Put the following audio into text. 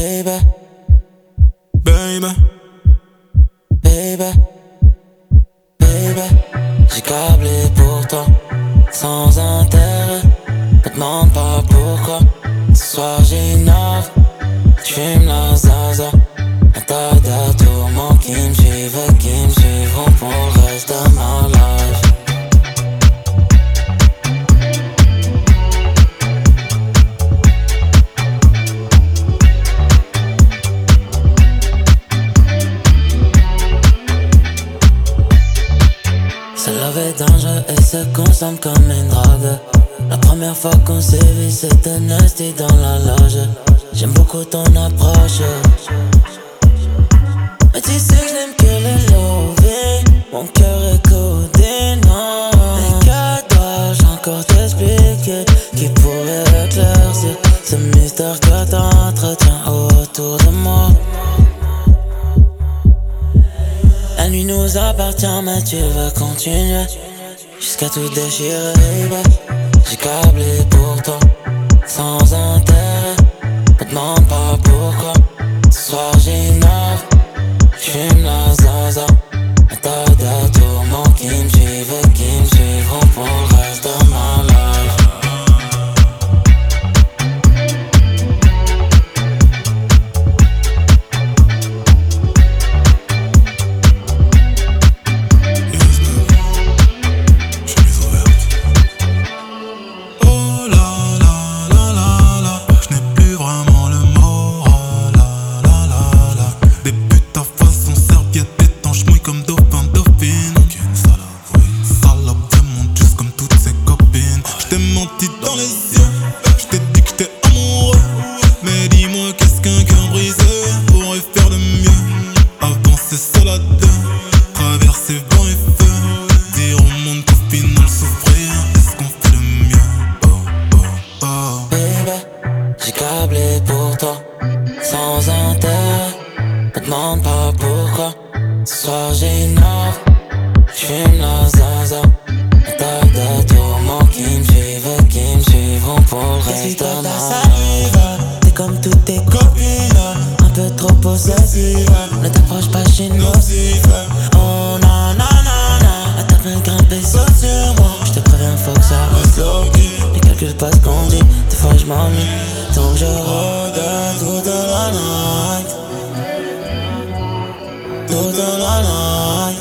Baby, baby, baby, baby, j'ai câblé pour toi, sans intérêt. Me demande pas pourquoi. Ce soir j'innove, j'fume la zaza. Un tas de tourments qui me suivront pour le reste de ma life. Ce love est dangereux et se consomme comme une drogue. La première fois qu'on s'est vu c'était nasty dans la loge. J'aime beaucoup ton approche. Mais tu sais que je n'aime que le loving. Mon cœur est codé, non. Mais que dois-je encore t'expliquer qui pourrait éclaircir ce mystère que t'entretiens autour de moi? La nuit nous appartient mais tu veux continuer jusqu'à tout déchirer, baby. J'ai câblé pour toi, sans intérêt. Me demande pas pourquoi. Ce soir j'innove, j'fume la zaza. Un tas de tourments qui me suivront pour le reste de ma life. Dans les yeux, je t'ai dit que j'étais amoureux. Mais dis-moi qu'est-ce qu'un cœur brisé pourrait faire de mieux. Avancer seul à deux, traverser vent et feu. Dire au monde qu'au final souffrir, est-ce qu'on fait de mieux? Oh, oh, oh. Baby, j'ai câblé pour toi, sans intérêt. Me demande pas pourquoi. Ce soir j'innove, j'fume la zaza. Un tas de tourments qui me suivront pour le reste de ma life. T'es comme toutes tes copines, un peu trop possessive. Ne t'approche pas chez nous. Oh na na na na. Elle t'appelle grimper saute sur moi. J'te préviens faut que ça reste low-key. Ne calcule pas ce qu'on dit, des fois j'm'ennuie. Donc je rôde toute la night. Toute la night.